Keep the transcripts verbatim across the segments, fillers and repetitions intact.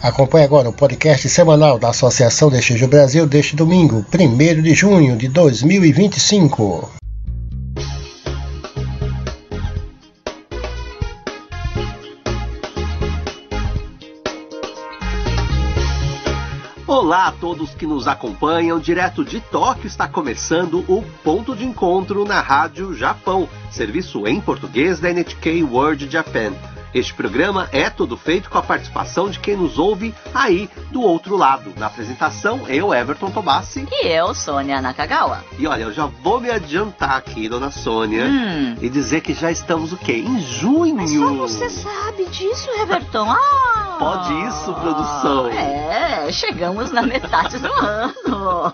Acompanhe agora o podcast semanal da Associação Desejo Brasil deste domingo, primeiro de junho de dois mil e vinte e cinco. Olá a todos que nos acompanham, direto de Tóquio está começando o Ponto de Encontro na Rádio Japão, serviço em português da N H K World Japan. Este programa é todo feito com a participação de quem nos ouve aí do outro lado. Na apresentação, eu, Everton Tobassi. E eu, Sônia Nakagawa. E olha, eu já vou me adiantar aqui, dona Sônia, hum. e dizer que já estamos o quê? Em junho! Mas só você sabe disso, Everton. Ah, Pode isso, produção? É, chegamos na metade do ano.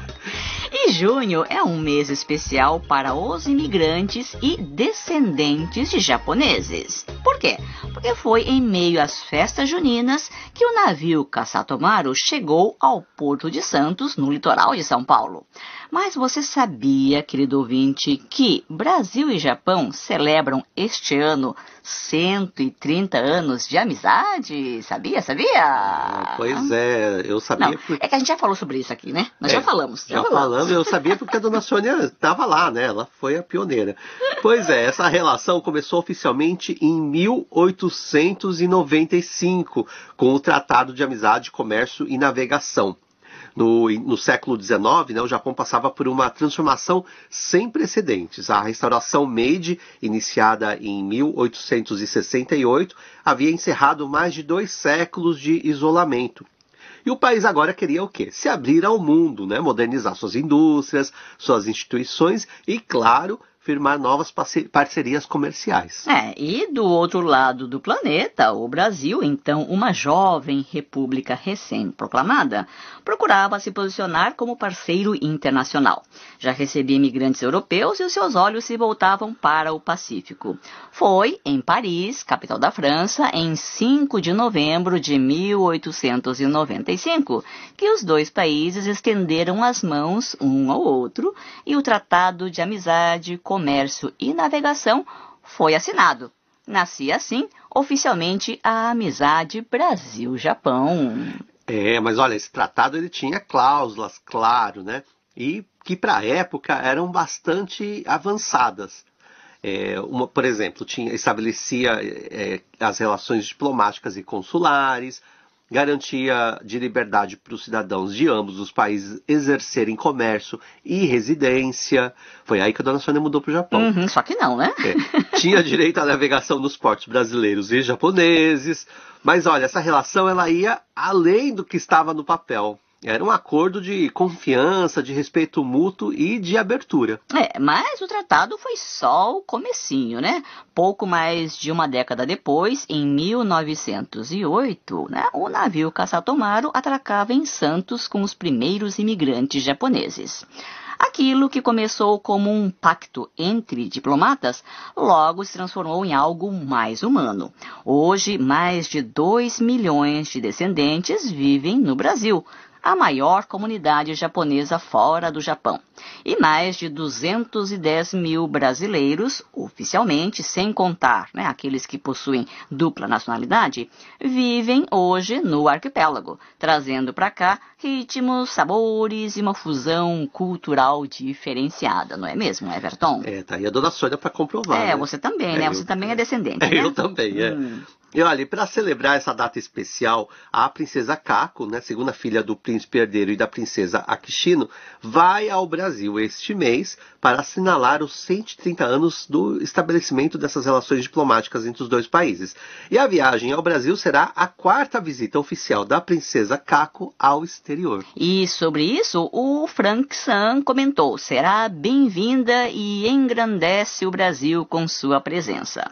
E junho é um mês especial para os imigrantes e descendentes de japoneses. Por quê? Porque foi em meio às festas juninas que o navio Kasatomaru chegou ao Porto de Santos, no litoral de São Paulo. Mas você sabia, querido ouvinte, que Brasil e Japão celebram este ano cento e trinta anos de amizade? Sabia, sabia? Ah, pois é, eu sabia. Não, que... É que a gente já falou sobre isso aqui, né? Nós é, já falamos. Já, já falamos, eu sabia porque a dona Sônia estava lá, né? Ela foi a pioneira. Pois é, essa relação começou oficialmente em mil oitocentos e noventa e cinco, com o Tratado de Amizade, Comércio e Navegação. No, no século dezenove, né, o Japão passava por uma transformação sem precedentes. A restauração Meiji, iniciada em mil oitocentos e sessenta e oito, havia encerrado mais de dois séculos de isolamento. E o país agora queria o quê? Se abrir ao mundo, né? Modernizar suas indústrias, suas instituições e, claro, firmar novas parcerias comerciais. É, e do outro lado do planeta, o Brasil, então uma jovem república recém-proclamada, procurava se posicionar como parceiro internacional. Já recebia imigrantes europeus e os seus olhos se voltavam para o Pacífico. Foi em Paris, capital da França, em cinco de novembro de mil oitocentos e noventa e cinco, que os dois países estenderam as mãos um ao outro e o Tratado de Amizade, Comércio e Navegação foi assinado. Nascia assim, oficialmente, a amizade Brasil-Japão. É, mas olha, esse tratado ele tinha cláusulas, claro, né? E que para a época eram bastante avançadas. É, uma, por exemplo, tinha, estabelecia é, as relações diplomáticas e consulares, garantia de liberdade para os cidadãos de ambos os países exercerem comércio e residência. Foi aí que a dona Sônia mudou para o Japão. Uhum, só que não, né? É. Tinha direito à navegação nos portos brasileiros e japoneses. Mas olha, essa relação ela ia além do que estava no papel. Era um acordo de confiança, de respeito mútuo e de abertura. É, mas o tratado foi só o comecinho, né? Pouco mais de uma década depois, em mil novecentos e oito, né, o navio Kasatomaru atracava em Santos com os primeiros imigrantes japoneses. Aquilo que começou como um pacto entre diplomatas, logo se transformou em algo mais humano. Hoje, mais de dois milhões de descendentes vivem no Brasil, a maior comunidade japonesa fora do Japão. E mais de duzentos e dez mil brasileiros, oficialmente, sem contar, né, aqueles que possuem dupla nacionalidade, vivem hoje no arquipélago, trazendo para cá ritmos, sabores e uma fusão cultural diferenciada, não é mesmo, Everton? É, tá aí a dona Sônia para comprovar. É, né? você também, é, né? Eu... Você também é descendente, é, né? Eu também, é. Hum. E olha, para celebrar essa data especial, a princesa Kako, né, segunda filha do príncipe herdeiro e da princesa Akishino, vai ao Brasil este mês para assinalar os cento e trinta anos do estabelecimento dessas relações diplomáticas entre os dois países. E a viagem ao Brasil será a quarta visita oficial da princesa Kako ao exterior. E sobre isso, o Frank San comentou: será bem-vinda e engrandece o Brasil com sua presença.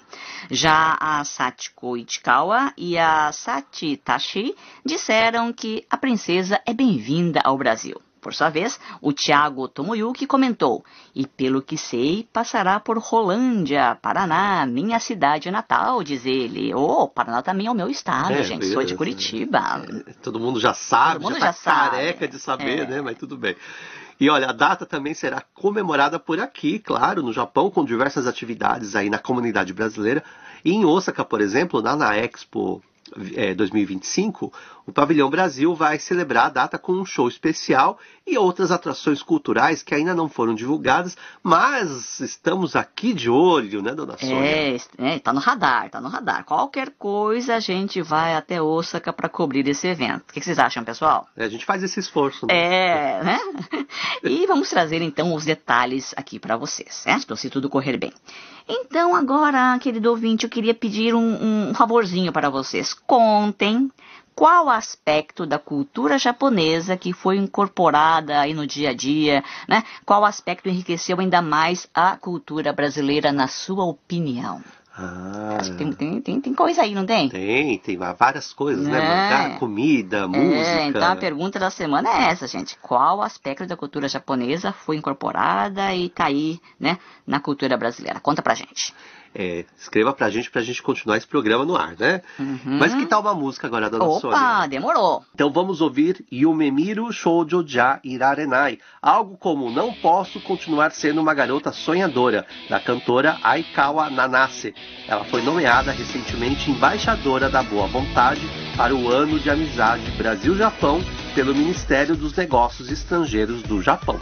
Já a Sachiko Ichikawa e a Sachi Tashi disseram que a princesa é bem-vinda ao Brasil. Por sua vez, o Thiago Tomoyuki comentou: e pelo que sei, passará por Rolândia, Paraná, minha cidade natal, diz ele. Oh, Paraná também é o meu estado, é, gente, beleza. sou de Curitiba. É, todo mundo já sabe, todo mundo já, já tá sabe. careca de saber, é. né? Mas tudo bem. E olha, a data também será comemorada por aqui, claro, no Japão, com diversas atividades aí na comunidade brasileira. E em Osaka, por exemplo, na, na Expo é, dois mil e vinte e cinco, O Pavilhão Brasil vai celebrar a data com um show especial e outras atrações culturais que ainda não foram divulgadas, mas estamos aqui de olho, né, dona Sônia? É, é, tá no radar, tá no radar. Qualquer coisa a gente vai até Osaka para cobrir esse evento. O que vocês acham, pessoal? É, a gente faz esse esforço, né? É, né? E vamos trazer então os detalhes aqui para vocês, certo? Se tudo correr bem. Então agora, querido ouvinte, eu queria pedir um, um favorzinho para vocês. Contem qual aspecto da cultura japonesa que foi incorporada aí no dia a dia, né? Qual aspecto enriqueceu ainda mais a cultura brasileira, na sua opinião? Ah, Acho que tem, tem, tem, tem coisa aí, não tem? Tem, tem várias coisas, É. né? Mangá, comida, música. É, então a pergunta da semana é essa, gente. Qual aspecto da cultura japonesa foi incorporada e tá aí, né, na cultura brasileira? Conta pra gente. É, escreva pra gente, pra gente continuar esse programa no ar, né? Uhum. Mas que tal uma música agora, dona Opa, Sônia? demorou. Então vamos ouvir Yumemiru Shoujo ja Irarenai, algo como Não Posso Continuar Sendo Uma Garota Sonhadora, da cantora Aikawa Nanase. Ela foi nomeada recentemente embaixadora da boa vontade para o Ano de Amizade Brasil-Japão pelo Ministério dos Negócios Estrangeiros do Japão.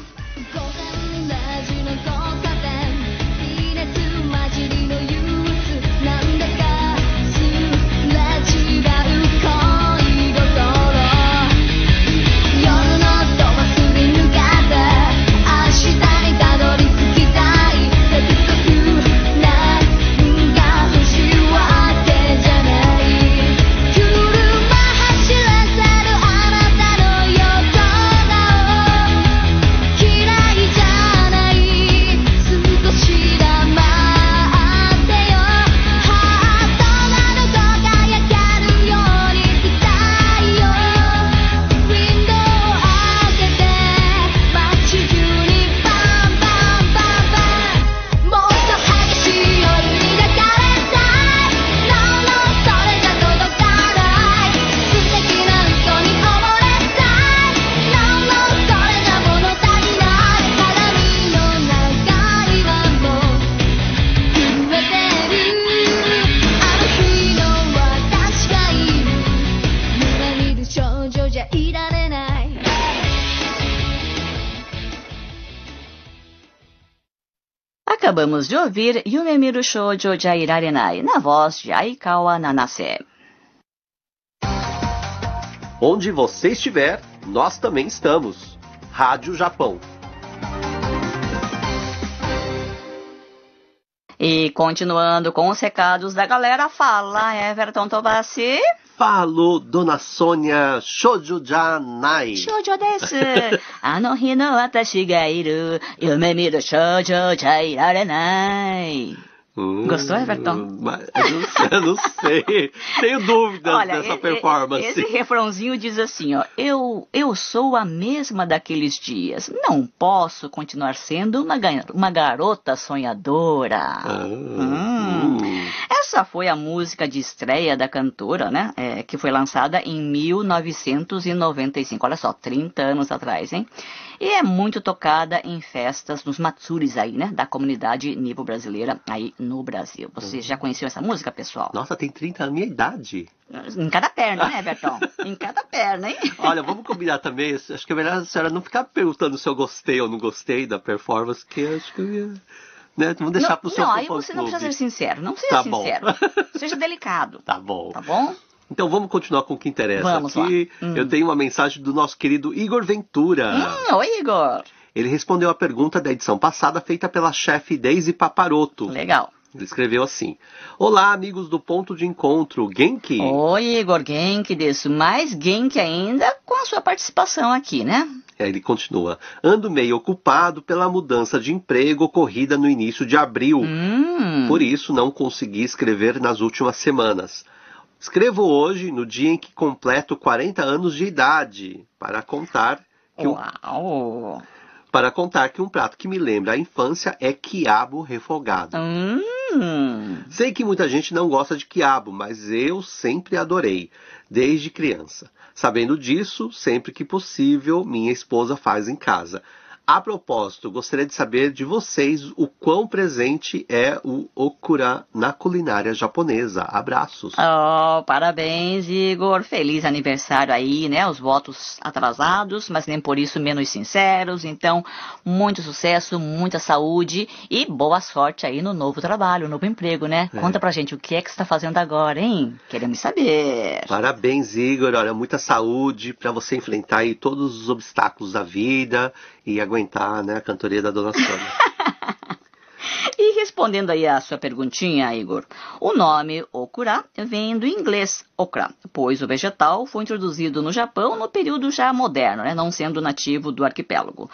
Acabamos de ouvir Yumemiru Shoujo ja Irarenai, na voz de Aikawa Nanase. Onde você estiver, nós também estamos. Rádio Japão. E continuando com os recados da galera, fala Everton Tobassi. Falo, dona Sônia, shoujo ja nai. Shoujo desu. Ano hi no watashi ga iru, yume miru shoujo ja irarenai. Hum, Gostou, Everton? Mas eu não sei, eu não sei. Tenho dúvidas Olha, dessa e- performance. Esse refrãozinho diz assim, ó. Eu, eu sou a mesma daqueles dias. Não posso continuar sendo uma, ga- uma garota sonhadora. Ah, Hum. hum. Essa foi a música de estreia da cantora, né? É, que foi lançada em mil novecentos e noventa e cinco. Olha só, trinta anos atrás, hein? E é muito tocada em festas, nos matsuris aí, né? Da comunidade nipo brasileira aí no Brasil. Você já conheceu essa música, pessoal? Nossa, tem trinta anos, minha idade. Em cada perna, né, Bertão? Em cada perna, hein? Olha, vamos combinar também. Acho que é melhor a senhora não ficar perguntando se eu gostei ou não gostei da performance, que acho que eu ia... Né? Vamos deixar não, pro seu não, aí fã você não clube. precisa ser sincero. Não seja Tá bom. sincero. Seja delicado. Tá bom. Tá bom? Então vamos continuar com o que interessa. Vamos aqui. lá. Hum. Eu tenho uma mensagem do nosso querido Igor Ventura. Hum, oi, Igor. Ele respondeu a pergunta da edição passada feita pela chefe Daisy Paparoto. Legal. Ele escreveu assim: Olá, amigos do Ponto de Encontro, Genki. Oi, Igor, Genki desu. Mais Genki ainda com a sua participação aqui, né? Aí ele continua: Ando meio ocupado pela mudança de emprego ocorrida no início de abril. Hum. Por isso não consegui escrever nas últimas semanas. Escrevo hoje, no dia em que completo quarenta anos de idade, para contar que, o, Uau. para contar que um prato que me lembra a infância é quiabo refogado. Hum. Sei que muita gente não gosta de quiabo, mas eu sempre adorei, desde criança. Sabendo disso, sempre que possível, minha esposa faz em casa. A propósito, gostaria de saber de vocês o quão presente é o okura na culinária japonesa. Abraços. Oh, parabéns, Igor. Feliz aniversário aí, né? Os votos atrasados, mas nem por isso menos sinceros. Então, muito sucesso, muita saúde e boa sorte aí no novo trabalho, no novo emprego, né? É. Conta pra gente o que é que você tá fazendo agora, hein? Queremos saber. Parabéns, Igor. Olha, muita saúde pra você enfrentar aí todos os obstáculos da vida e aguentar, né, a cantoria da Dona Sônia. E respondendo aí a sua perguntinha, Igor, o nome okura vem do inglês okra, pois o vegetal foi introduzido no Japão no período já moderno, né, não sendo nativo do arquipélago.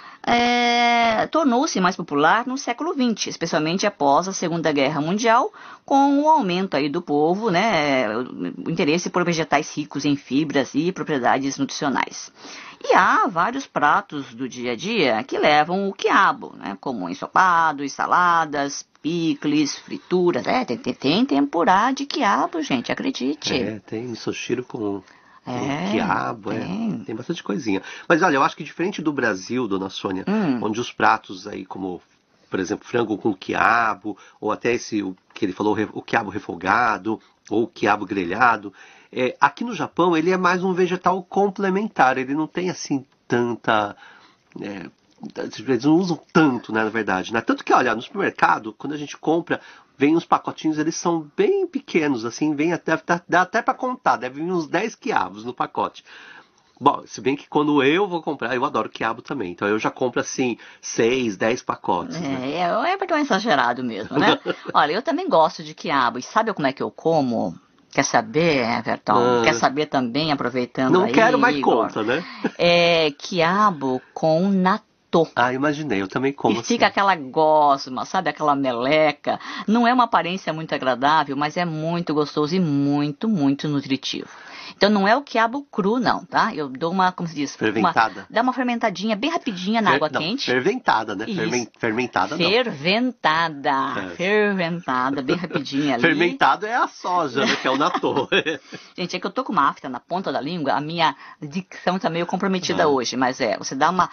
É, tornou-se mais popular no século vinte, especialmente após a Segunda Guerra Mundial, com o aumento aí do povo, né, o interesse por vegetais ricos em fibras e propriedades nutricionais. E há vários pratos do dia a dia que levam o quiabo, né, como ensopados, saladas, picles, frituras. É, tem, tem, tem tempurá de quiabo, gente, acredite. É, tem misoshiro com... É, quiabo, tem. É, tem bastante coisinha. Mas olha, eu acho que diferente do Brasil, Dona Sônia, hum. onde os pratos aí, como, por exemplo, frango com quiabo, ou até esse, o que ele falou, o quiabo refogado, ou o quiabo grelhado, é, aqui no Japão ele é mais um vegetal complementar, ele não tem assim tanta... É, eles não usam tanto, né, na verdade. Né? Tanto que, olha, no supermercado, quando a gente compra, vem uns pacotinhos, eles são bem pequenos, assim, vem até, dá até para contar, deve vir uns dez quiabos no pacote. Bom, se bem que quando eu vou comprar, eu adoro quiabo também, então eu já compro, assim, seis, dez pacotes. É, né? é porque é um exagerado mesmo, né? Olha, eu também gosto de quiabo, e sabe como é que eu como? Quer saber, Everton? Ah, Quer saber também, aproveitando não aí, Não quero mais Igor? conta, né? É quiabo com natô. Ah, imaginei, eu também como. E assim. fica aquela gosma, sabe? Aquela meleca. Não é uma aparência muito agradável, mas é muito gostoso e muito, muito nutritivo. Então não é o quiabo cru, não, tá? Eu dou uma, como se diz? Fermentada. Uma, dá uma fermentadinha bem rapidinha na Fer, água não, quente. Ferventada, né? Fermen, fermentada não. Ferventada. É. Ferventada, bem rapidinha ali. Fermentado é a soja, né? Que é o natô. Gente, é que eu tô com uma afta na ponta da língua, a minha dicção tá meio comprometida ah. hoje, mas é, você dá uma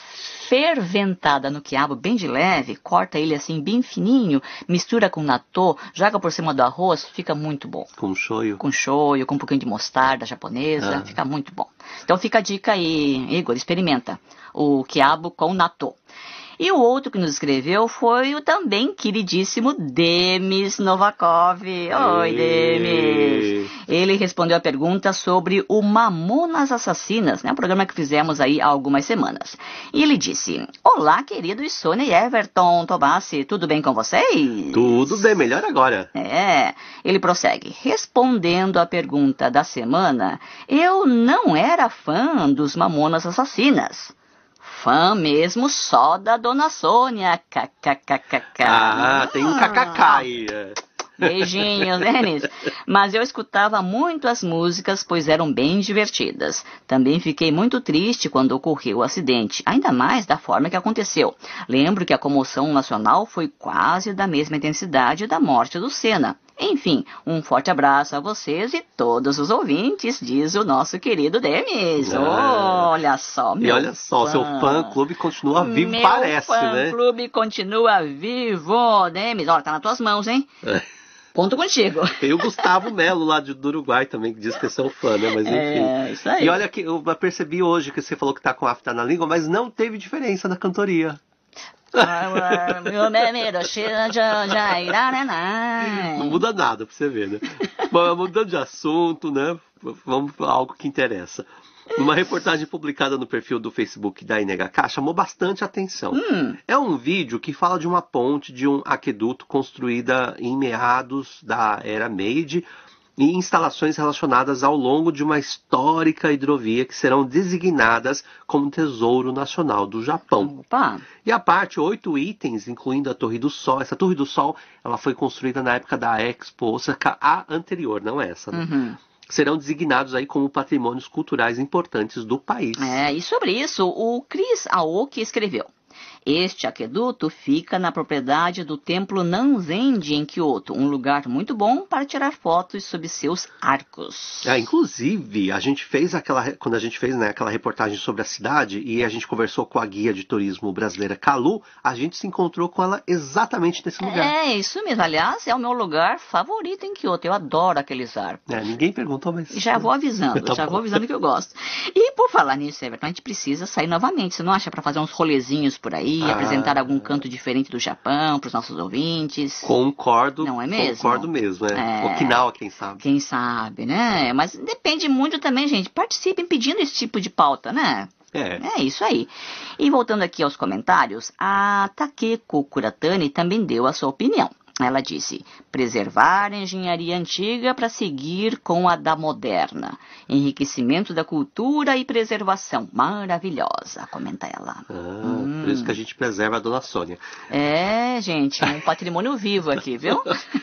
ferventada no quiabo bem de leve, corta ele assim bem fininho, mistura com natô, joga por cima do arroz, fica muito bom. Com shoyu. Com shoyu, com um pouquinho de mostarda japonesa, ah. fica muito bom. Então fica a dica aí, Igor, experimenta o quiabo com natô. E o outro que nos escreveu foi o também queridíssimo Demis Novakov. Oi, Demis! Ele respondeu a pergunta sobre o Mamonas Assassinas, né? Um programa que fizemos aí há algumas semanas. E ele disse: olá, queridos Sônia e Everton Tobassi, tudo bem com vocês? Tudo bem, melhor agora. É, ele prossegue. Respondendo a pergunta da semana, eu não era fã dos Mamonas Assassinas. Fã mesmo só da Dona Sônia. Kkkk. Ah, tem um kkk aí. Beijinhos, Denis. Mas eu escutava muito as músicas, pois eram bem divertidas. Também fiquei muito triste quando ocorreu o acidente, ainda mais da forma que aconteceu. Lembro que a comoção nacional foi quase da mesma intensidade da morte do Senna. Enfim, um forte abraço a vocês e todos os ouvintes, diz o nosso querido Demis. Ah, olha só, meu E olha só, fã. seu fã-clube continua vivo, meu parece, fã né? Meu fã-clube continua vivo, Demis. Olha, tá nas tuas mãos, hein? É. Conto contigo. Tem o Gustavo Melo lá do Uruguai também, que diz que é seu fã, né? Mas enfim. É, isso aí. E olha que eu percebi hoje que você falou que tá com afta na língua, mas não teve diferença na cantoria. Não muda nada pra você ver, né? Mas mudando de assunto, né? Vamos para algo que interessa. Uma reportagem publicada no perfil do Facebook da N H K chamou bastante atenção. Hum. É um vídeo que fala de uma ponte de um aqueduto construída em meados da era Meiji e instalações relacionadas ao longo de uma histórica hidrovia que serão designadas como Tesouro Nacional do Japão. Opa. E a parte, oito itens, incluindo a Torre do Sol. Essa Torre do Sol, ela foi construída na época da Expo Osaka, a anterior, não essa, né? Uhum. Serão designados aí como patrimônios culturais importantes do país. É, e sobre isso, o Chris Aoki escreveu: Este aqueduto fica na propriedade do Templo Nanzenji em Kyoto, um lugar muito bom para tirar fotos sob seus arcos. É, inclusive, a gente fez aquela, quando a gente fez né, aquela reportagem sobre a cidade e a gente conversou com a guia de turismo brasileira Calu, a gente se encontrou com ela exatamente nesse lugar. É, isso mesmo. Aliás, é o meu lugar favorito em Kyoto. Eu adoro aqueles arcos. É, ninguém perguntou, mas... Já vou avisando, Tá já bom. vou avisando que eu gosto. E por falar nisso, Everton, a gente precisa sair novamente. Você não acha, para fazer uns rolezinhos por aí, Ah. apresentar algum canto diferente do Japão para os nossos ouvintes? Concordo, Não é mesmo? concordo mesmo, é. É. Okinawa, quem sabe. Quem sabe, né? Mas depende muito também, gente. Participem pedindo esse tipo de pauta, né? É. É isso aí. E voltando aqui aos comentários, a Takeko Kuratani também deu a sua opinião. Ela disse, preservar a engenharia antiga para seguir com a da moderna. Enriquecimento da cultura e preservação. Maravilhosa, comenta ela. Ah, Hum. Por isso que a gente preserva a Dona Sônia. É, gente, um patrimônio vivo aqui, viu?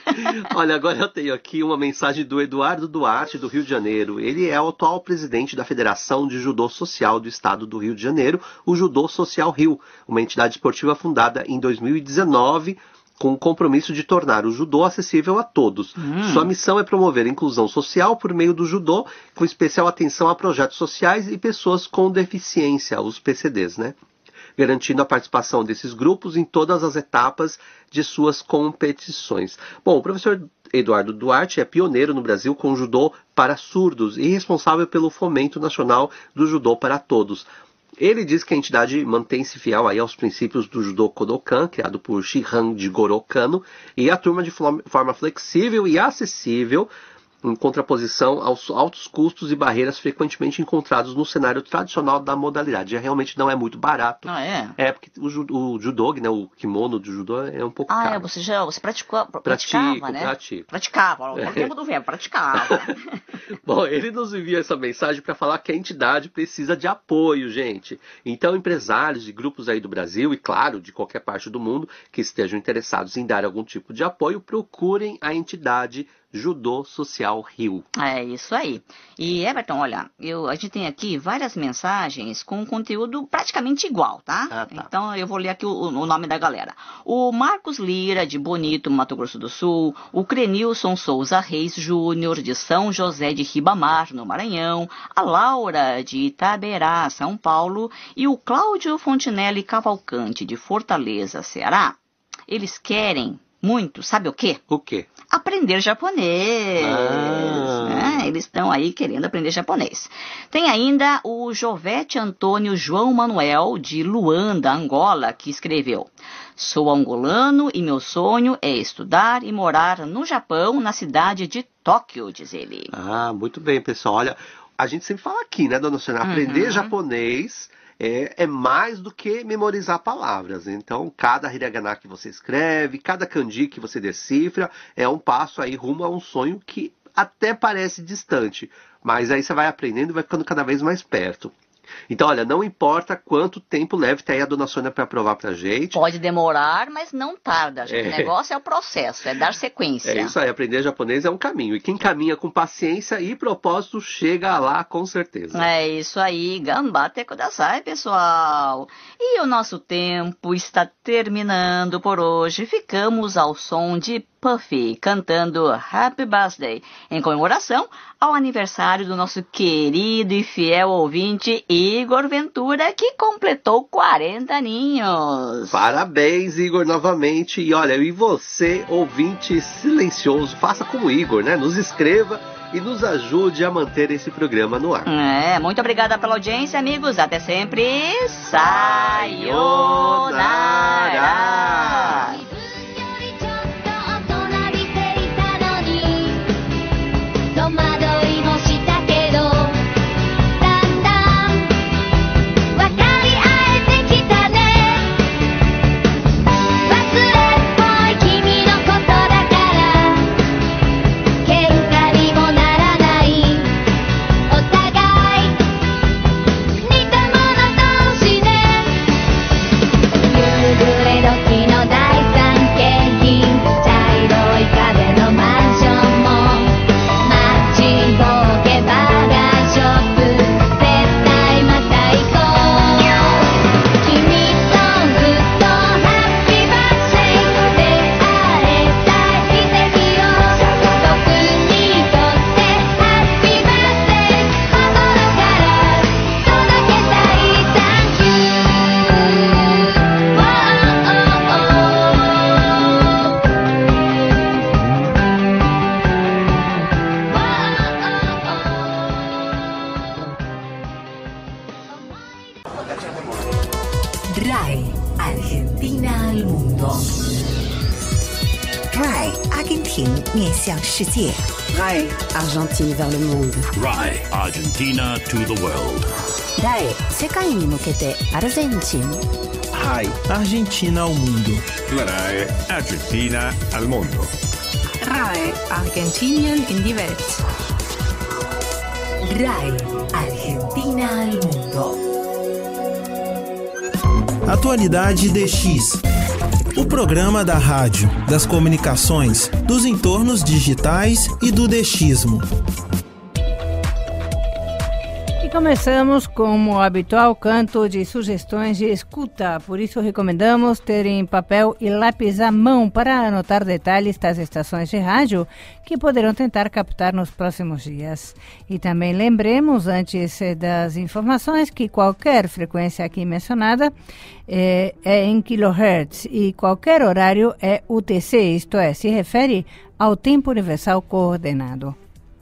Olha, agora eu tenho aqui uma mensagem do Eduardo Duarte, do Rio de Janeiro. Ele é o atual presidente da Federação de Judô Social do Estado do Rio de Janeiro, o Judô Social Rio, uma entidade esportiva fundada em dois mil e dezenove, com o compromisso de tornar o judô acessível a todos. Hum. Sua missão é promover a inclusão social por meio do judô, com especial atenção a projetos sociais e pessoas com deficiência, os P C Ds, né? Garantindo a participação desses grupos em todas as etapas de suas competições. Bom, o professor Eduardo Duarte é pioneiro no Brasil com o judô para surdos e responsável pelo fomento nacional do judô para todos. Ele diz que a entidade mantém-se fiel aí aos princípios do Judô Kodokan, criado por Shihan Jigoro Kano, e a turma de forma flexível e acessível, em contraposição aos altos custos e barreiras frequentemente encontrados no cenário tradicional da modalidade. Realmente não é muito barato. Ah, é? É, porque o, ju- o judô, né, o kimono do judô é um pouco Ah, caro. é, você já você praticou, praticava, Pratico, né? pratico. Praticava, olha É. o tempo do verbo, praticava. Bom, ele nos envia essa mensagem para falar que a entidade precisa de apoio, gente. Então, empresários e grupos aí do Brasil, e claro, de qualquer parte do mundo, que estejam interessados em dar algum tipo de apoio, procurem a entidade Judô Social Rio. É isso aí. E Everton, olha, eu, a gente tem aqui várias mensagens com conteúdo praticamente igual, tá? Ah, tá. Então eu vou ler aqui o, o nome da galera. O Marcos Lira, de Bonito, Mato Grosso do Sul. O Crenilson Souza Reis Júnior, de São José de Ribamar, no Maranhão. A Laura, de Itaberá, São Paulo. E o Cláudio Fontinelli Cavalcante, de Fortaleza, Ceará. Eles querem muito, sabe o quê? O quê? Aprender japonês. Ah. Né? Eles estão aí querendo aprender japonês. Tem ainda o Jovete Antônio João Manuel, de Luanda, Angola, que escreveu: sou angolano e meu sonho é estudar e morar no Japão, na cidade de Tóquio, diz ele. Ah, muito bem, pessoal. Olha, a gente sempre fala aqui, né, dona Sônia? Aprender Uhum. japonês é, é mais do que memorizar palavras. Então, cada hiragana que você escreve, cada kanji que você decifra, é um passo aí rumo a um sonho que até parece distante. Mas aí você vai aprendendo e vai ficando cada vez mais perto. Então, olha, não importa quanto tempo leve, tá aí a dona Sônia para provar pra gente. Pode demorar, mas não tarda, gente. É. O negócio é o processo, é dar sequência. É isso aí, aprender japonês é um caminho. E quem caminha com paciência e propósito chega lá com certeza. É isso aí, gambate kudasai, pessoal. E o nosso tempo está terminando por hoje. Ficamos ao som de Puffy cantando Happy Birthday, em comemoração ao aniversário do nosso querido e fiel ouvinte Igor Ventura, que completou quarenta aninhos. Parabéns, Igor, novamente. E olha, e você, ouvinte silencioso, faça como o Igor, né? Nos escreva e nos ajude a manter esse programa no ar. É, muito obrigada pela audiência, amigos. Até sempre. Sayonara. Dai R A E, Argentina al mundo. R A E, Argentina 面向世界。 R A E, Argentine vers le monde. R A E, Argentina to the world. R A E, 世界に向けてアルゼンチン。 R A E, Argentina ao mundo. R A E, Argentina al mundo. R A E, Argentinien in die Welt. R A E, Argentina al mundo. Atualidade D X. O programa da rádio, das comunicações, dos entornos digitais e do DXismo. Começamos com o habitual canto de sugestões de escuta, por isso recomendamos terem papel e lápis à mão para anotar detalhes das estações de rádio que poderão tentar captar nos próximos dias. E também lembremos, antes das informações, que qualquer frequência aqui mencionada é, é em kilohertz e qualquer horário é U T C, isto é, se refere ao tempo universal coordenado.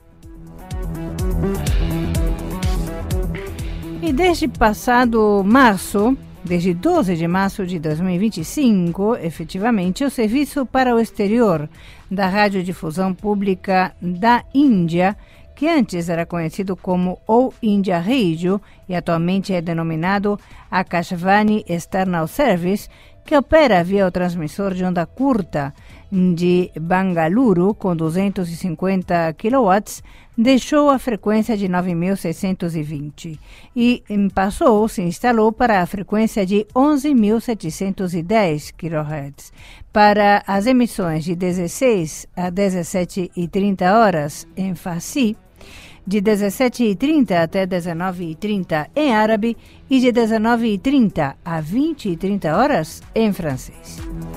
E desde passado março, desde doze de março de dois mil e vinte e cinco, efetivamente, o Serviço para o Exterior da Radiodifusão Pública da Índia, que antes era conhecido como All India Radio e atualmente é denominado Akashvani External Service, que opera via o transmissor de onda curta de Bangalore com duzentos e cinquenta quilowatts, deixou a frequência de nove mil seiscentos e vinte e passou, se instalou para a frequência de onze mil setecentos e dez quilohertz. Para as emissões de dezesseis a dezessete e trinta horas em Farsi, de dezessete e trinta até dezenove e trinta em árabe e de dezenove e trinta a vinte e trinta horas em francês.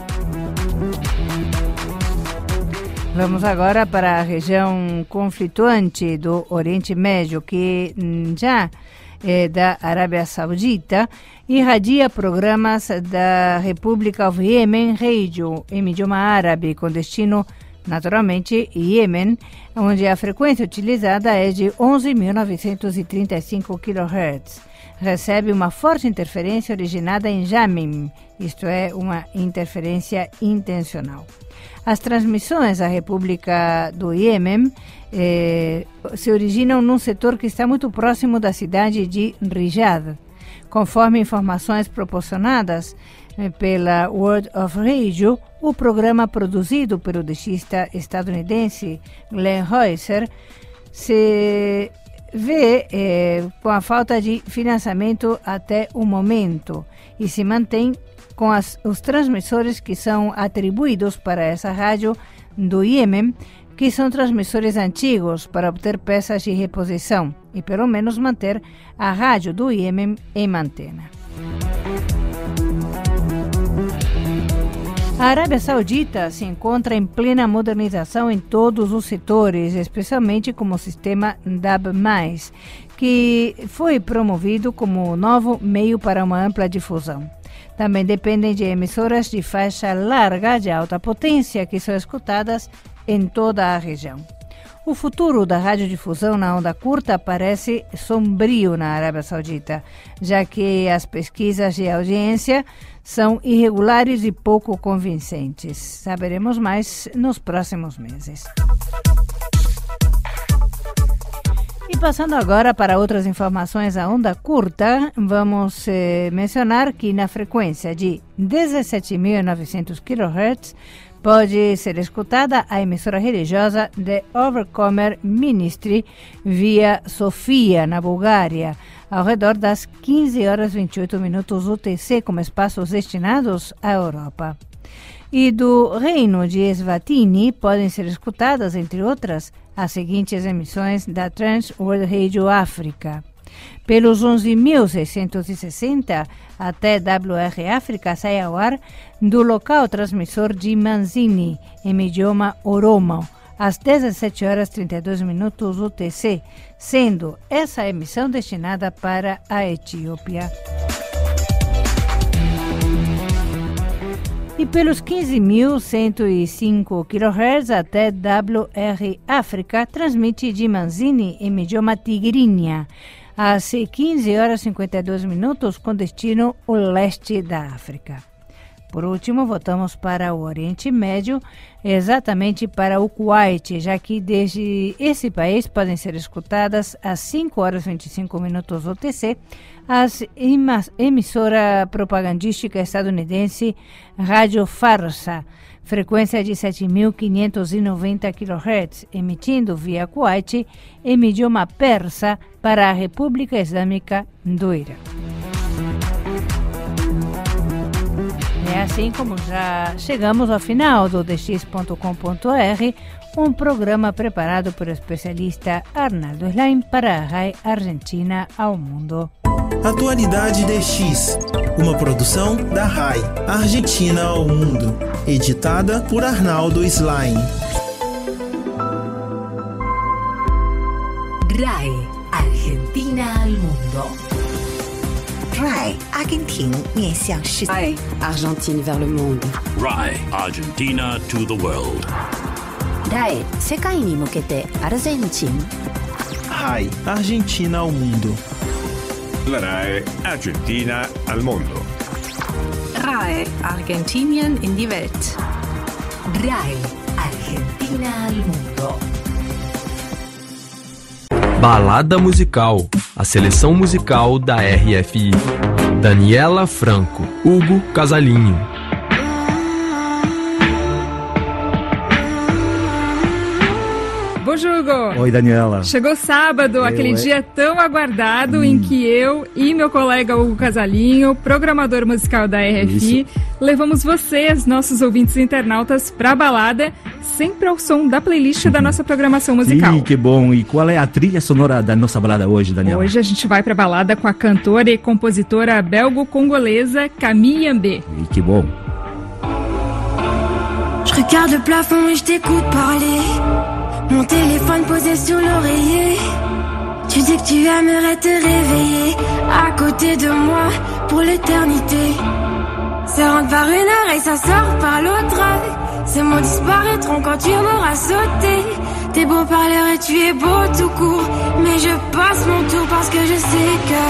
Vamos agora para a região conflituante do Oriente Médio, que já é da Arábia Saudita, irradia programas da República of Yemen Radio em idioma árabe, com destino, naturalmente, Iêmen, onde a frequência utilizada é de onze mil novecentos e trinta e cinco quilohertz. Recebe uma forte interferência originada em Jamim, isto é, uma interferência intencional. As transmissões à República do Iêmen eh, se originam num setor que está muito próximo da cidade de Riyadh. Conforme informações proporcionadas eh, pela World of Radio, o programa produzido pelo dexista estadunidense Glenn Heuser se vê eh, com a falta de financiamento até o momento e se mantém com as, os transmissores que são atribuídos para essa rádio do Iêmen, que são transmissores antigos para obter peças de reposição e pelo menos manter a rádio do Iêmen em antena. A Arábia Saudita se encontra em plena modernização em todos os setores, especialmente como o sistema D A B mais, que foi promovido como o novo meio para uma ampla difusão. Também dependem de emissoras de faixa larga de alta potência que são escutadas em toda a região. O futuro da radiodifusão na onda curta parece sombrio na Arábia Saudita, já que as pesquisas de audiência são irregulares e pouco convincentes. Saberemos mais nos próximos meses. E passando agora para outras informações à onda curta, vamos eh, mencionar que na frequência de dezessete mil e novecentos quilohertz pode ser escutada a emissora religiosa The Overcomer Ministry via Sofia, na Bulgária, ao redor das quinze horas e vinte e oito minutos U T C, como espaços destinados à Europa. E do Reino de Eswatini podem ser escutadas, entre outras, as seguintes emissões da Trans World Radio África. Pelos onze mil seiscentos e sessenta até W R África sai ao ar do local transmissor de Manzini, em idioma Oromo, às dezessete horas e trinta e dois minutos U T C, sendo essa emissão destinada para a Etiópia. E pelos quinze mil cento e cinco quilohertz até W R África, transmite de Manzini em idioma Tigrinya, às quinze horas e cinquenta e dois minutos, com destino ao leste da África. Por último, voltamos para o Oriente Médio, exatamente para o Kuwait, já que desde esse país podem ser escutadas às cinco horas e vinte e cinco minutos U T C as emissora propagandística estadunidense Rádio Farsa, frequência de sete mil quinhentos e noventa quilohertz, emitindo via Kuwait em idioma persa para a República Islâmica do Irã. É assim como já chegamos ao final do d x ponto com ponto r, um programa preparado por especialista Arnaldo Slaim para a R A I Argentina ao Mundo. Atualidade D X, uma produção da R A I Argentina ao Mundo, editada por Arnaldo Slaim. R A I Argentina al Mundo. R A I Argentina 面向世界。 R A I Argentine vers le monde. R A I Argentina to the world. R A I 世界に向けてアルゼンチン。 R A I Argentina ao Mundo. La R A I Argentina al Mundo. R A I Argentinien in die Welt. R A I Argentina al Mundo. Balada Musical, a seleção musical da R F I. Daniela Franco, Hugo Casalinho. Bonjour, Hugo. Oi, Daniela. Chegou sábado, eu, aquele é... dia tão aguardado hum. em que eu e meu colega Hugo Casalinho, programador musical da R F I, Isso. levamos vocês, nossos ouvintes internautas, pra balada, sempre ao som da playlist da nossa programação musical. Sim, que bom. E qual é a trilha sonora da nossa balada hoje, Daniela? Hoje a gente vai pra balada com a cantora e compositora belgo-congolesa Camille Yambé. E que bom. Je regarde le plafond et je t'écoute parler. Mon téléphone posé sur l'oreiller. Tu dis que tu aimerais te réveiller à côté de moi pour l'éternité. Ça rentre par une oreille, ça sort par l'autre oreille. Ces mots disparaîtront quand tu m'auras sauté. T'es beau parleur et tu es beau tout court. Mais je passe mon tour parce que je sais que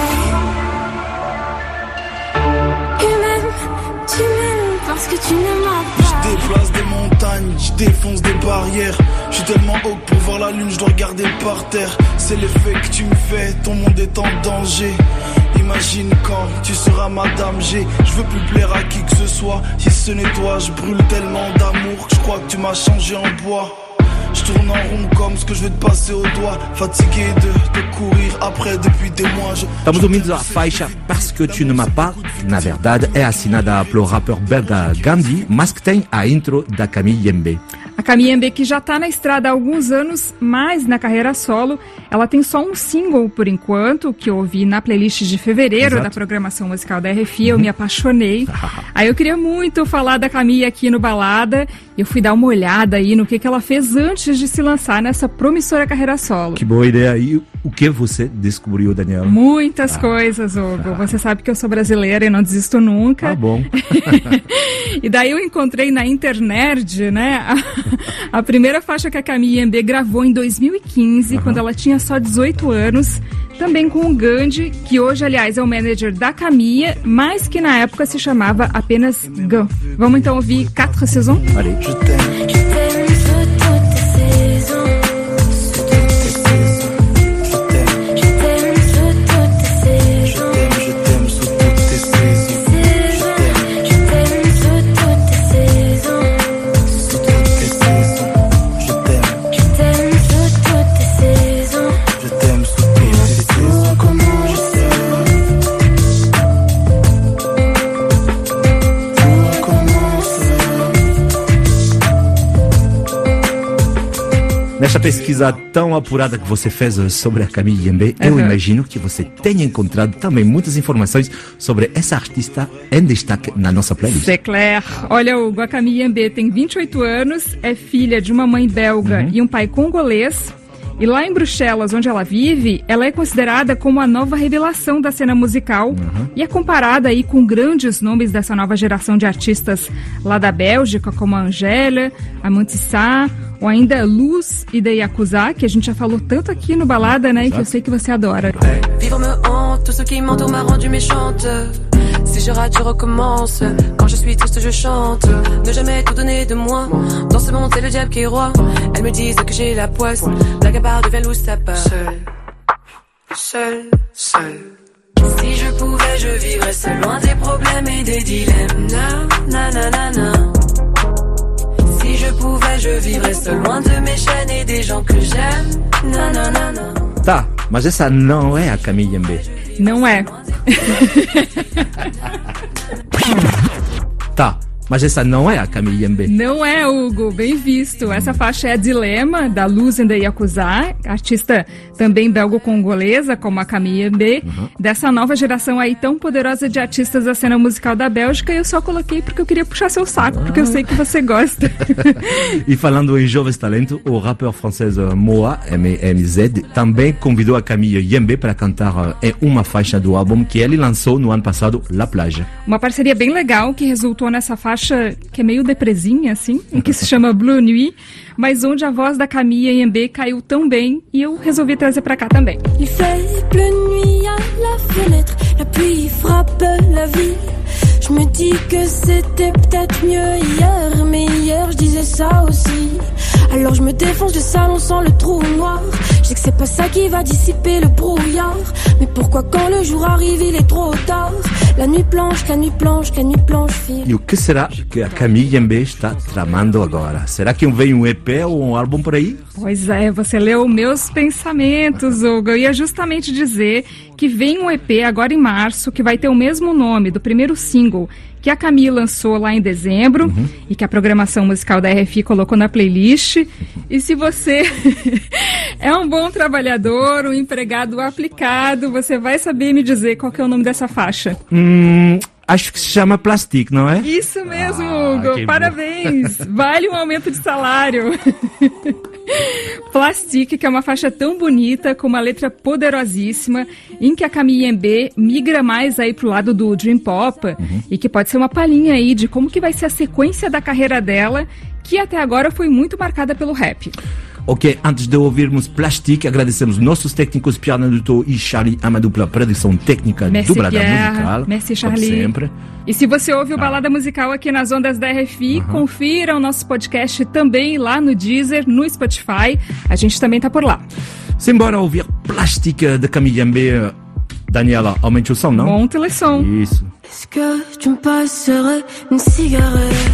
Tu m'aimes, tu m'aimes parce que tu ne m'as pas. Je déplace des montagnes, je défonce des barrières. Je suis tellement haut que pour voir la lune je dois regarder par terre. C'est l'effet que tu me fais, ton monde est en danger. Imagine quand tu seras Madame G. Je veux plus plaire à qui que ce soit. Si ce n'est toi, je brûle tellement d'amour que je crois que tu m'as changé en bois. Je tourne en rond comme ce que je vais te passer au doigt. Fatigué de te courir après depuis des mois. Je... Estamos ouvindo a faixa Parce que tu ne m'as pas. Na verdade é assinada pelo rapper belga Gandhi, mas que tem a intro da Camille Yambé. A Camille Yambé, que já está na estrada há alguns anos, mas na carreira solo, ela tem só um single por enquanto, que eu ouvi na playlist de fevereiro Exato. Da programação musical da R F I, eu uhum. me apaixonei. Aí eu queria muito falar da Camille aqui no Balada, e eu fui dar uma olhada aí no que, que ela fez antes de se lançar nessa promissora carreira solo. Que boa ideia. E o que você descobriu, Daniela? Muitas ah. coisas, Hugo. Ah. Você sabe que eu sou brasileira e não desisto nunca. Ah, bom. E daí eu encontrei na internet, né, a, a primeira faixa que a Camille Yambé gravou em dois mil e quinze, uhum. quando ela tinha só dezoito anos, também com o Gandhi, que hoje, aliás, é o manager da Camille, mas que na época se chamava apenas Gan. Vamos então ouvir Quatre Saisons? Allez. Je t'aime, je t'aime sous toutes tes saisons. Sous toutes tes saisons. Je t'aime, je t'aime sous toutes tes saisons. Je t'aime, je t'aime sous toutes tes saisons. Je t'aime, je t'aime sous toutes tes saisons. Sous toutes tes saisons. Je t'aime, je t'aime sous toutes tes saisons. Je t'aime sous toutes tes saisons. Comment je sais? Nessa pesquisa tão apurada que você fez sobre a Camille Yambé, uhum. eu imagino que você tenha encontrado também muitas informações sobre essa artista em destaque na nossa playlist. C'est clair. Olha, Hugo, a Camille Yambé tem vinte e oito anos, é filha de uma mãe belga uhum. e um pai congolês. E lá em Bruxelas, onde ela vive, ela é considerada como a nova revelação da cena musical uhum. e é comparada aí com grandes nomes dessa nova geração de artistas lá da Bélgica, como a Angèle, a Montissa, ou ainda Luz e de Yakuza, que a gente já falou tanto aqui no Balada, né, e que eu sei que você adora. Vivre me hante, tout ce qui m'entoure m'a rendu méchante. Si je rate, je recommence. Quand je suis triste, je chante. Ne jamais tout donner de moi. Dans ce monde, c'est le diable qui est roi. Elles me disent que j'ai la poisse. La gabarre devient loup, ça part. Seul, seul, seul. Si je pouvais, je vivrais seul, loin des problèmes et des dilemmes. Na, na, na, na, na. Si je pouvais, je vivrais seul, loin de mes chaînes et des gens que j'aime. Na, na, na, na. Tá, mas essa não é a Camille Mbé. Não é. Tá, mas essa não é a Camille Mbé. Não é, Hugo, bem visto. Essa faixa é Dilema, da Luz and the Yakuza, artista também belgo-congolesa, como a Camille Mbé, uhum. dessa nova geração aí tão poderosa de artistas da cena musical da Bélgica. Eu só coloquei porque eu queria puxar seu saco, porque eu sei que você gosta. E falando em jovens talentos, o rapper francês Moa, M M Z, também convidou a Camille Mbé para cantar em uma faixa do álbum que ele lançou no ano passado, La Plage. Uma parceria bem legal que resultou nessa faixa que é meio depresinha, assim, e que se chama Blue Nuit, mas onde a voz da Camille Mbé caiu tão bem e eu resolvi trazer pra cá também. Il fait bleu nuit à la fenêtre, la pluie frappe la ville. Je me dis que c'était peut-être mieux hier, mais hier je disais ça aussi. Alors je me défonce le salon sans le trou noir. Je sais que c'est pas ça qui va dissiper le brouillard. Mais pourquoi quand le jour arrive il est trop tard? La nuit blanche, la nuit blanche, la nuit blanche file. E o que será que a Camille Mbé está tramando agora? Será que vem um E P ou um álbum por aí? Pois é, você leu meus pensamentos, Hugo. Eu ia justamente dizer que vem um E P agora em março que vai ter o mesmo nome do primeiro single que a Camille lançou lá em dezembro uhum. e que a programação musical da R F I colocou na playlist. E se você é um bom trabalhador, um empregado aplicado, você vai saber me dizer qual que é o nome dessa faixa. Hum... Acho que se chama Plastique, não é? Isso mesmo, ah, Hugo. Parabéns. Vale um aumento de salário. Plastique, que é uma faixa tão bonita, com uma letra poderosíssima, em que a Camille Mbé migra mais aí pro lado do Dream Pop, uhum. e que pode ser uma palhinha aí de como que vai ser a sequência da carreira dela, que até agora foi muito marcada pelo rap. Ok, antes de ouvirmos Plastique, agradecemos nossos técnicos Pierre Naduto e Charlie Amadou pela produção técnica Merci, do Balada Pierre. Musical. Merci, Charlie. Sempre. E se você ouve o Balada Musical aqui nas ondas da R F I, uhum. confira o nosso podcast também lá no Deezer, no Spotify. A gente também tá por lá. Simbora ouvir Plastique de Camille Mbé. Daniela, aumente o som, não? Monte le som. Isso. Est-ce que tu me passerais une cigarette?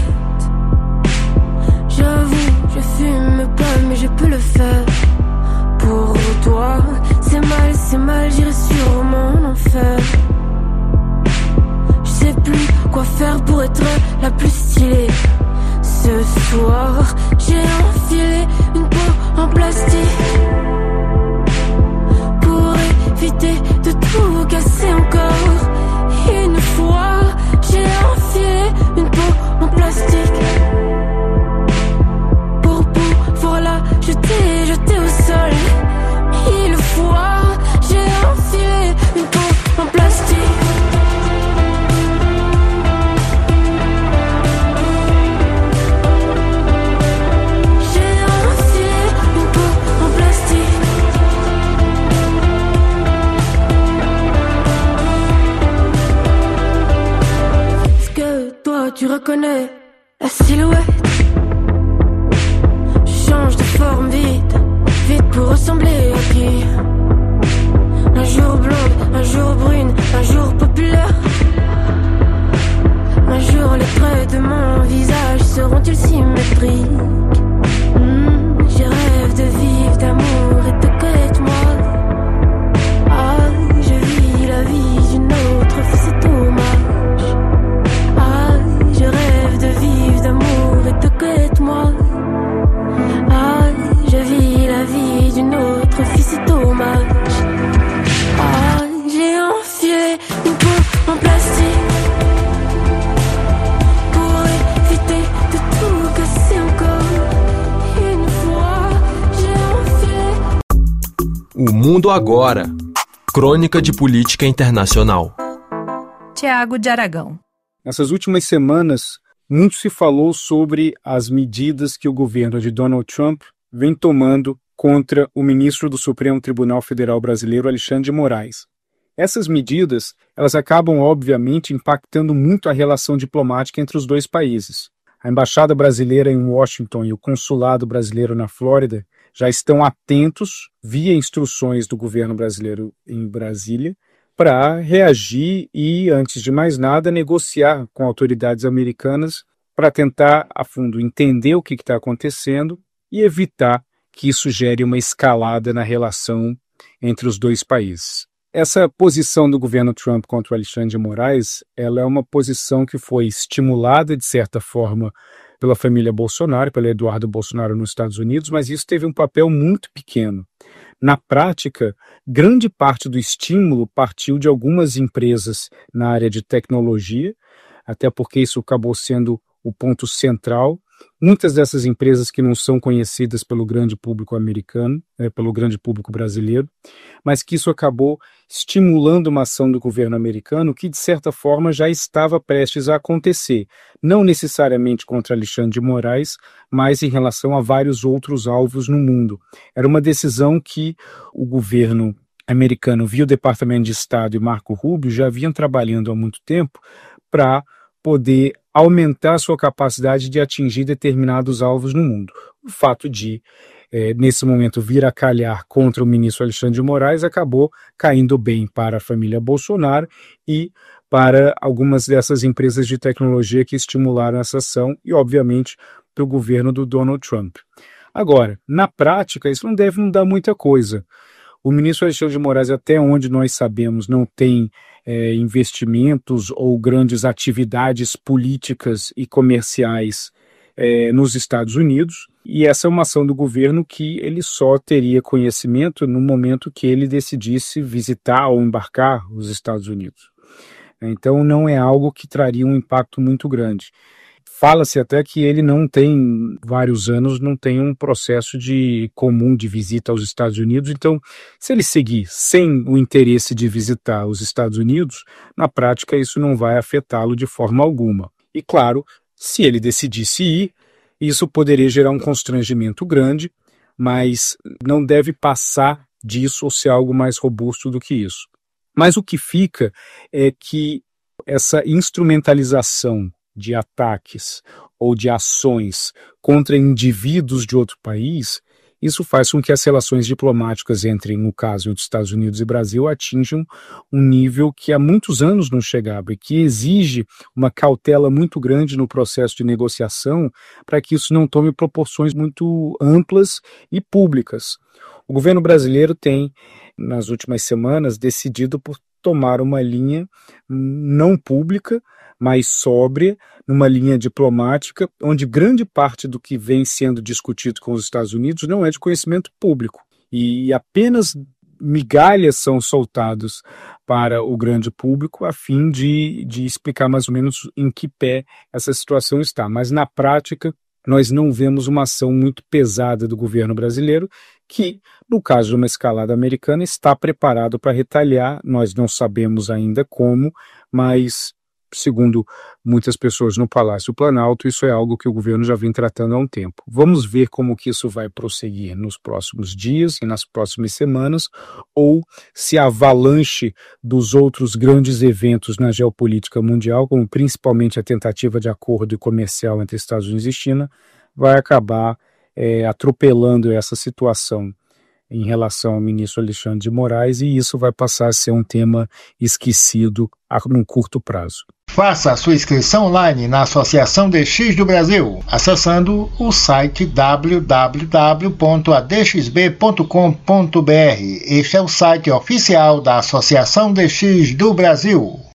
J'avoue, je fume pas, mais je peux le faire. Pour toi, c'est mal, c'est mal, j'irai sur mon enfer. Je sais plus quoi faire pour être la plus stylée. Ce soir, j'ai enfilé une peau en plastique pour éviter de tout casser encore. Une fois, j'ai enfilé une peau en plastique. Voilà, je t'ai jeté au sol. Mille fois, j'ai enfilé une peau en plastique. J'ai enfilé une peau en plastique. Est-ce que toi tu reconnais la silhouette? Change de forme vite, vite pour ressembler à qui? Un jour blonde, un jour brune, un jour populaire. Un jour les traits de mon visage seront-ils symétriques? mmh, Je rêve de vivre d'amour et de connaître moi. Ah, je vis la vie d'une autre fille, c'est dommage. Ah, je rêve de vivre d'amour et de connaître moi. Ah, je vis la vie d'une autre fille, c'est dommage. Ah, j'ai enfilé une peau en plastique pour éviter de tout casser encore. Une fois, j'ai enfilé. O Mundo Agora. Crônica de Política Internacional. Tiago de Aragão. Nessas últimas semanas, muito se falou sobre as medidas que o governo de Donald Trump vem tomando contra o ministro do Supremo Tribunal Federal Brasileiro, Alexandre de Moraes. Essas medidas, elas acabam, obviamente, impactando muito a relação diplomática entre os dois países. A Embaixada Brasileira em Washington e o Consulado Brasileiro na Flórida já estão atentos, via instruções do governo brasileiro em Brasília, para reagir e, antes de mais nada, negociar com autoridades americanas para tentar, a fundo, entender o que está acontecendo e evitar que isso gere uma escalada na relação entre os dois países. Essa posição do governo Trump contra o Alexandre de Moraes, ela é uma posição que foi estimulada, de certa forma, pela família Bolsonaro, pelo Eduardo Bolsonaro nos Estados Unidos, mas isso teve um papel muito pequeno. Na prática, grande parte do estímulo partiu de algumas empresas na área de tecnologia, até porque isso acabou sendo o ponto central. Muitas dessas empresas que não são conhecidas pelo grande público americano, é, pelo grande público brasileiro, mas que isso acabou estimulando uma ação do governo americano que, de certa forma, já estava prestes a acontecer, não necessariamente contra Alexandre de Moraes, mas em relação a vários outros alvos no mundo. Era uma decisão que o governo americano, via o Departamento de Estado e Marco Rubio, já vinham trabalhando há muito tempo para poder aumentar a sua capacidade de atingir determinados alvos no mundo. O fato de, eh, nesse momento, vir a calhar contra o ministro Alexandre de Moraes acabou caindo bem para a família Bolsonaro e para algumas dessas empresas de tecnologia que estimularam essa ação e, obviamente, para o governo do Donald Trump. Agora, na prática, isso não deve mudar muita coisa. O ministro Alexandre de Moraes, até onde nós sabemos, não tem é, investimentos ou grandes atividades políticas e comerciais é, nos Estados Unidos, e essa é uma ação do governo que ele só teria conhecimento no momento que ele decidisse visitar ou embarcar os Estados Unidos. Então não é algo que traria um impacto muito grande. Fala-se até que ele não tem, vários anos, não tem um processo de comum de visita aos Estados Unidos. Então, se ele seguir sem o interesse de visitar os Estados Unidos, na prática isso não vai afetá-lo de forma alguma. E claro, se ele decidisse ir, isso poderia gerar um constrangimento grande, mas não deve passar disso ou ser algo mais robusto do que isso. Mas o que fica é que essa instrumentalização de ataques ou de ações contra indivíduos de outro país, isso faz com que as relações diplomáticas entre, no caso dos Estados Unidos e Brasil, atinjam um nível que há muitos anos não chegava e que exige uma cautela muito grande no processo de negociação para que isso não tome proporções muito amplas e públicas. O governo brasileiro tem, nas últimas semanas, decidido por tomar uma linha não pública, mais sóbria, numa linha diplomática, onde grande parte do que vem sendo discutido com os Estados Unidos não é de conhecimento público. E apenas migalhas são soltadas para o grande público a fim de, de explicar mais ou menos em que pé essa situação está. Mas, na prática, nós não vemos uma ação muito pesada do governo brasileiro, que, no caso de uma escalada americana, está preparado para retaliar. Nós não sabemos ainda como, mas, segundo muitas pessoas no Palácio Planalto, isso é algo que o governo já vem tratando há um tempo. Vamos ver como que isso vai prosseguir nos próximos dias e nas próximas semanas, ou se a avalanche dos outros grandes eventos na geopolítica mundial, como principalmente a tentativa de acordo comercial entre Estados Unidos e China, vai acabar é, atropelando essa situação em relação ao ministro Alexandre de Moraes, e isso vai passar a ser um tema esquecido a num curto prazo. Faça a sua inscrição online na Associação D X do Brasil, acessando o site w w w ponto a d x b ponto com ponto b r. Este é o site oficial da Associação D X do Brasil.